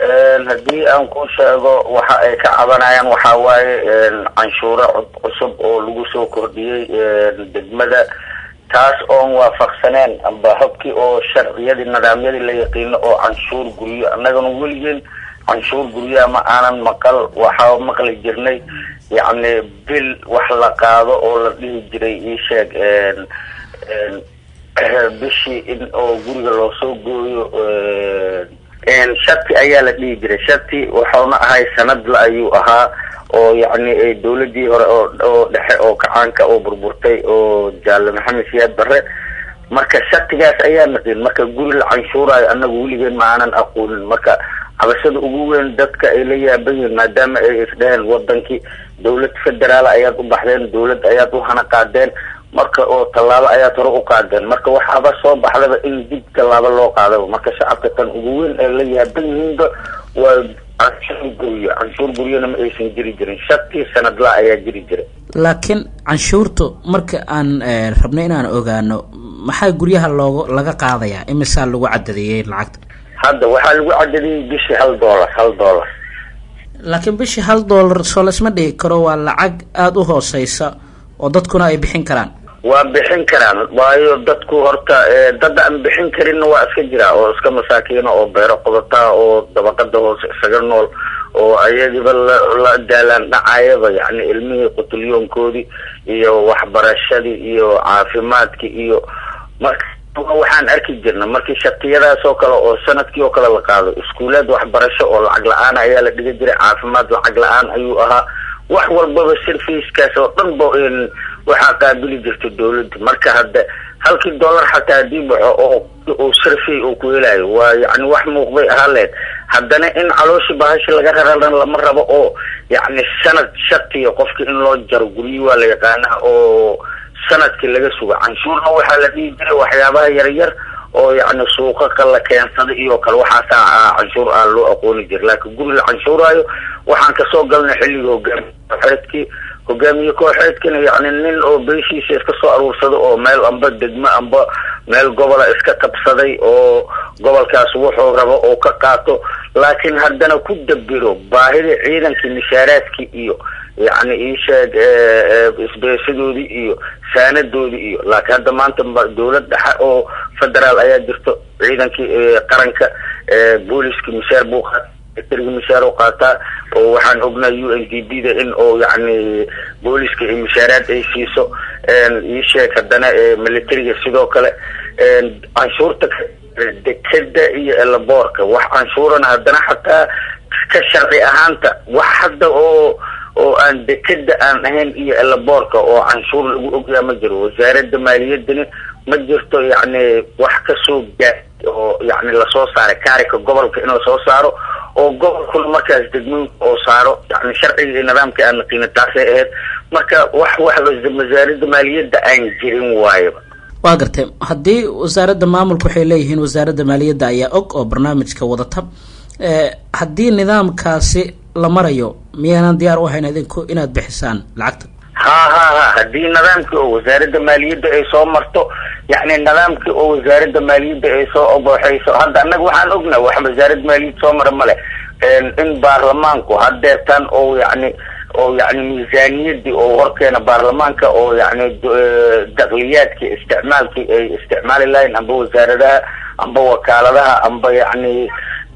haddii aan ku sheego waxa ay ka cabanayaan waxa waaye canshuuro cusub oo lagu soo kordhiyey degmada taas oon waafaqsaneen amba habkii oo sharciyadii nidaamyadii la yaqiino oo canshuur guryo annagana weligeen canshuur guryo ma aanan maqal waxa maqli jirnay yacni bil wax la qaado oo la dhihi jiray ii sheeg bishii in oo guriga loo soo gooyo shati ayaa la dhihi jiray shati waxaana ahay sanadla ayuu ahaa oo yacni dawladii hore oo dhexe oo kacaanka oo burburtay oo jaale maxamed siyaad barre marka shatigaas ayaa naqin marka guri la canshuurayo annagu weligeen ma aanan aqoonin marka cabashada ugu weyn dadka ay la yaaban yihiin maadaama ay isdhaheen wadankii dawlad federaal ayaad u baxdeen dawlad ayaad u hana qaadeen marka oo tallaabo ayaad hore u qaadeen marka waxaaba soo baxdaba in dib tallaabo loo qaadaba marka shacabka tan ugu weyn ay la yaaban yihiinba waa canshuur guryana ma aysan jiri jirin shati sanadla ayaa jiri jiray laakiin canshuurtu marka aan rabno inaan ogaano maxaa guryaha laga qaadayaa imisaa lagu cadadiyey lacagta hadda waxaa lagu cadadiyey bishii $1 laakiin bishii $1 soo laisma dhigi karo waa lacag aada u hooseysa oo dadkuna ay bixin karaan waa bixin karaan waayo dadku horta dad aan bixin karinna waa iska jira oo iska masaakiina oo beero qodataa oo dabaqada hoose isaga nool oo ayagiiba la daalaan dhacayaba yacni ilmihii qutulyoonkoodii iyo waxbarashadii iyo caafimaadkii iyo marka waxaan arki jirna markii shatiyadaas oo kale oo sanadkii oo kale la qaado iskuulaad waxbarasho oo lacag la-aan ayaa la dhigi jiray caafimaad lacag la-aan ayuu ahaa wax walbaba servicekaas oo dhan ba waxaa qaabili jirta dawladda marka hadda halkii $1 xataa hadii baxo oo sarfay oo ku helayo waa yacni wax muuqday ahaleed haddana in calooshi bahashi laga rararan lama rabo oo yacni sanad shatiya qofka in loo jaro guryi waa la yaqaanaa oo sanadkii laga sugo canshuurna waxaa la dhihi jiray waxyaabaha yaryar oo yacni suuqa la keensada iyo kale waxaasaa canshuur aan loo aqooni jira laakiin guri la canshuuraayo waxaan kasoo galnay xilliga hogaamiye kooxeedkina yacni nin oo beeshiisa iska soo aruursada oo meel amba degmo amba meel gobola iska qabsaday oo gobolkaas wuxuu rabo oo ka qaato laakiin haddana ku dabiro baahida ciidankii mishaaraadkii iyo yacni ii sheeg isbeeshadoodii iyo saanadoodii iyo laakiin hadda maanta dawlad dhexe oo federaal ayaa jirto ciidankii qaranka booliskii mishaar buu qaata mishaar u qaataa oo waxaan ognaa UNDP-da in oo yacni booliska iyo mishaaraad ay siiso ii sheeg haddana militariga sidoo kale canshuurta dekeda iyo elaboorka wax canshuurana haddana xataa ka sharci ahaanta wax hadda oo aan dekeda aan ahayn iyo elaboorka oo canshuur lagu ogyaa ma jiro wasaaradda maaliyadani ma jirto yacni wax kasoo gaar oo yacni lasoo saaray kaarika gobolka in lasoo saaro oo gobolkuna markaas degmooyinka oo saaro yacni sharciga iyo nidaamka aan naqiina taasay ahayd marka wax wasaaradda maaliyadda aan jirin waayaba waa gartay haddii wasaaradda maamulka waxay leeyihiin wasaaradda maaliyadda ayaa og oo barnaamijka wadata haddii nidaamkaasi la marayo miyaanan diyaar u ahayn idinku inaad bixisaan lacagta ha haddii nidaamkii oo wasaaradda maaliyadda ay soo marto yacni nidaamkii oo wasaaradda maaliyadda ay soo ogoxayso hadda annaga waxaan ognaa wax wasaaradda maaliyadda soo mara male in baarlamaanku hadeertan oo yacni miisaaniyadii oo horkeena baarlamaanka oo yacni dakhliyaadkii isticmaalkii ay isticmaali lahayn amba wasaaradaha amba wakaaladaha amba yacni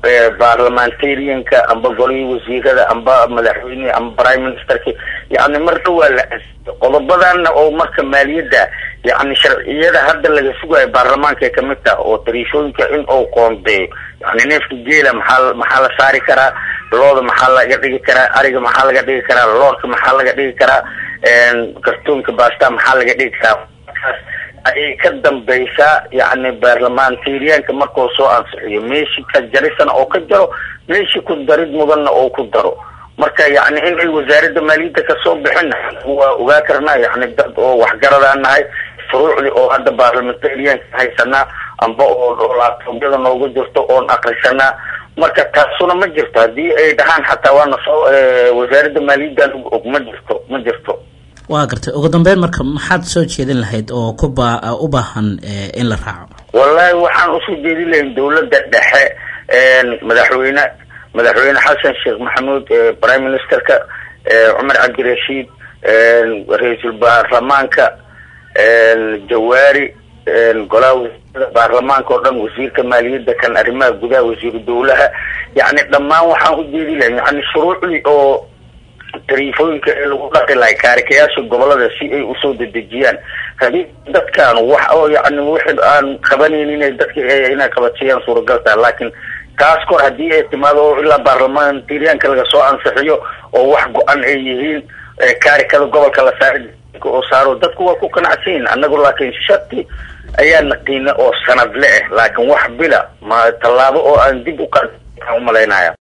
baarlamentarianka amba golihii wasiirada amba madaxweyne amba prime ministerki yacni mar dhawaa la qodobadana oo marka maaliyadda yacni sharciyada hadda laga sugayo baarlamaanka kamid taha oo tariishooyinka in uu qoondeeyo yacni neefka geela maxaa la saari karaa looda maxaa laga dhigi karaa ariga maxaa laga dhigi karaa loorka maxaa laga dhigi karaa kartoonka baasta maxaa laga dhigi karaa ayay ka dambaysaa yacni baarlamentarianka markuu soo ansixiyo meeshii ka jarisana oo ka jaro meeshii ku darid mudanna oo ku daro marka yacni in ay wasaaradda maaliyadda kasoo bixin waa ogaa karnaa yacni dad oo waxgaradaan nahay furuucdii oo hadda baarlamentarianka haysanaa amba oo laabtoobyada noogu jirto oon akrisanaa marka taasuna ma jirto haddii ay dhahaan xataa waana soo wasaaradda maaliyadda og ma jirto waa gartay ugu dambeyn marka maxaad soo jeedin lahayd oo u baahan in la raaco wallahi waxaan usoo jeedin lahayn dawladda dhexe madaxweyne madaxweyne xasan sheekh maxamuud prime ministerka cumar cabdirashiid ra'iisul baarlamaanka jawaari golaha baarlamaanka oo dhan wasiirka maaliyadda kan arrimaha gudaha wasiir dawlaha yani dhammaan waxaan u jeedi lahayn yani shuruucdii oo tariifooyinka ee lagu dhaqi lahay kaarikayaasha gobolada si ay usoo dedejiyaan hadii dadkan wax oo yani wixii aan qabanaynin inay dadka inay qabatiyaan suuragal tahay laakiin taas kor hadii ay timaado ilaa baarlamaanka laga soo ansixiyo oo wax go'an ay yihiin kaarikada gobolka la oo saaro dadku waa ku qanacsan anagu laakiin shati ayaa naqiina oo sanad leh laakiin wax bila ma talaabo oo aan dib u qaadan u maleynaya